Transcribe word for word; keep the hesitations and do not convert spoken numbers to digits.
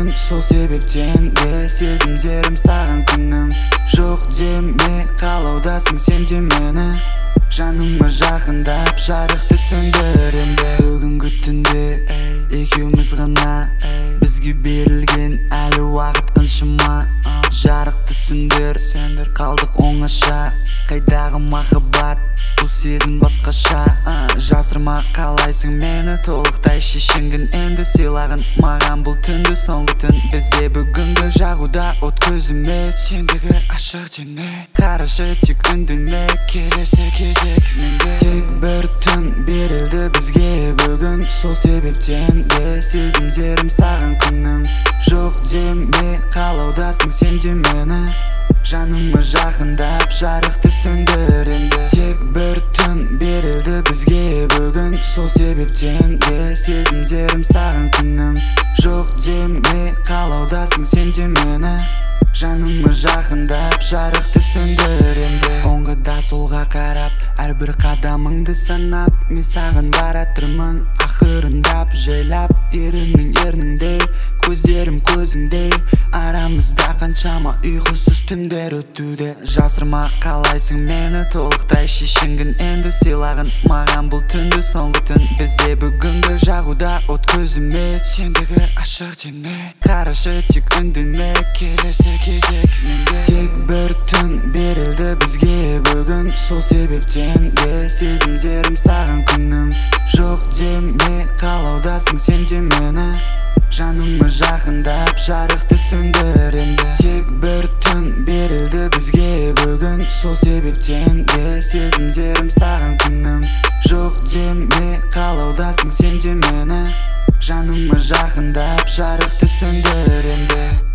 бүгін сол себептен де сезімдерім саған күнім жоқ деме қалаудасың сен де мені жаныма жақындап жарықты сөндірем бе бүгінгі түнде екеуміз ғана бізге берілген әлі уақыт қаншама жарықты сөндір қалдық оңаша қайдағы махаббат бұл сезім басқаша жасырма қалайсың мені толықтай шешінгін енді сыйлағын маған бұл түнді соңғы түн бізде бүгінгі жағуда от көзіме сендегі ашық дене қарашы тек үндеме келесі кезек менде тек бір түн берілді бізге бүгін сол себептен де сезімдерім саған күнім жоқ деме қалаудасың сен де мені жаныма жақындап жарықты сөндірем бе тек бір түн берілді бізге бүгін сол себептен де сезімдерім саған күнім жоқ деме қалаудасың сен де мені жаныма жақындап жарықты сөндірем бе оңға солға қарап әрбір қадамыңды санап мен саған баратырмын ақырындап жайлап ерінің ерніңдей көздерім көзіңдей арамызда қаншама ұйқысыз түндер өтуде жасырма қалайсың мені толықтай шешінгін енді сыйлағын маған бұл түнді соңғы түн бізде бүгінгі жағуда от көзіме сендегі ашық дене қарашы тек үндеме келесі кезек менде тек бір түн берілді бізге бүгін сол себептен де сезімдерім саған күнім жоқ деме қалаудасың сен де мені жаныма жақындап жарықты сөндірем бе тек бір түн берілді бізге бүгін сол себептен де сезімдерім саған күнім жоқ деме қалаудасың сен де мені жаныма жақындап жарықты сөндірем бе